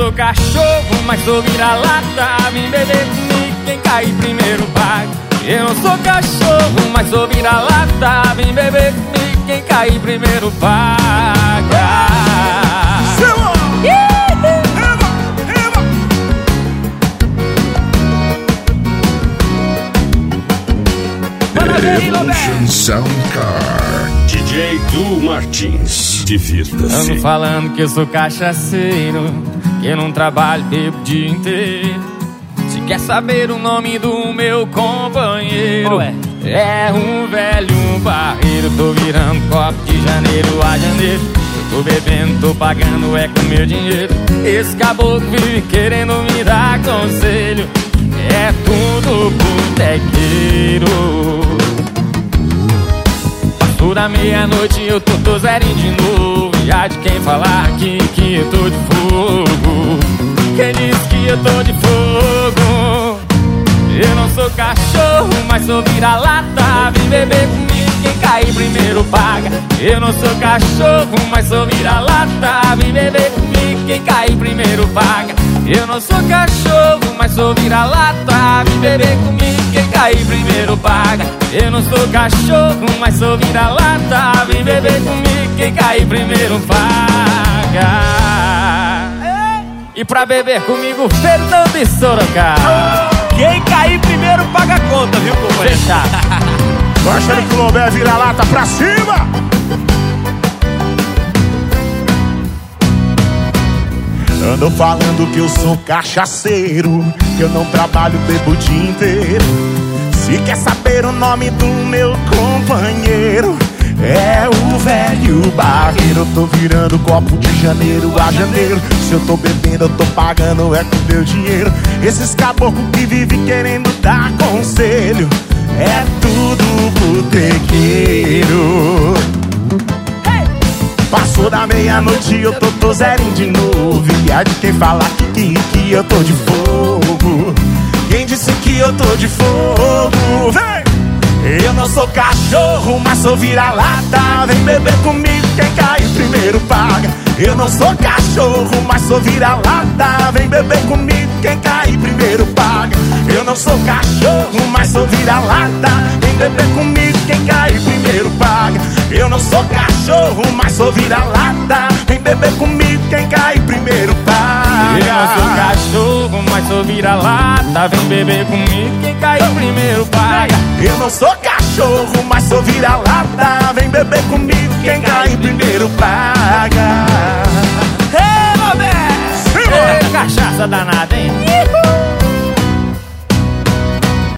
sou cachorro, mas sou vira-lata. Vem beber comigo, quem cair primeiro paga. Eu não sou cachorro, mas sou vira-lata. Vem beber comigo, quem cair primeiro paga. Evolution Soundcar. DJ Du Martins. Divirta-se. Ando falando que eu sou cachaceiro, que eu não trabalho, bebo o dia inteiro. Se quer saber o nome do meu companheiro, é um velho barreiro. Tô virando copo de janeiro a janeiro. Eu tô bebendo, tô pagando, é com meu dinheiro. Esse caboclo vive querendo me dar conselho. É tudo botequeiro. Passou da meia-noite, eu tô zerinho de novo. E há de quem falar aqui que eu tô de fogo. Quem disse que eu tô de fogo? Eu não sou cachorro, mas sou vira-lata. Vem beber comigo, quem cair primeiro paga. Eu não sou cachorro, mas sou vira-lata. Vem beber comigo, quem cair primeiro paga. Eu não sou cachorro, mas sou vira-lata. Vem beber comigo, quem cair primeiro paga. Eu não sou cachorro, mas sou vira-lata. Vem beber comigo, quem cair primeiro paga. E pra beber comigo, Fernando e Sorocaba. Quem cair primeiro paga a conta, viu, companheiro? Fechado. Tô achando que o Lobé vira-lata pra cima. Ando falando que eu sou cachaceiro, que eu não trabalho, bebo o dia inteiro. Se quer saber o nome do meu companheiro, é o velho barreiro. Eu tô virando copo de janeiro a janeiro. Se eu tô bebendo, eu tô pagando, é com meu dinheiro. Esses caboclos que vivem querendo dar conselho, é tudo botequeiro. Passou da meia-noite, eu tô zerinho de novo. E há de quem falar que eu tô de fogo. Quem disse que eu tô de fogo? Vem! Eu não sou cachorro, mas sou vira-lata. Vem beber comigo, quem cair primeiro paga. Eu não sou cachorro, mas sou vira-lata. Vem beber comigo, quem cair primeiro paga. Eu não sou cachorro, mas sou vira-lata. Vem beber comigo, quem cair primeiro paga. Eu não sou cachorro, mas sou vira-lata. Vem beber comigo, quem cair primeiro paga. Eu não sou cachorro, mas sou vira-lata. Vem beber comigo, quem cair primeiro paga. Eu não sou cachorro, mas sou vira-lata. Vem beber comigo, quem cair primeiro paga. Ei, Roberto! Ei, cachaça danada.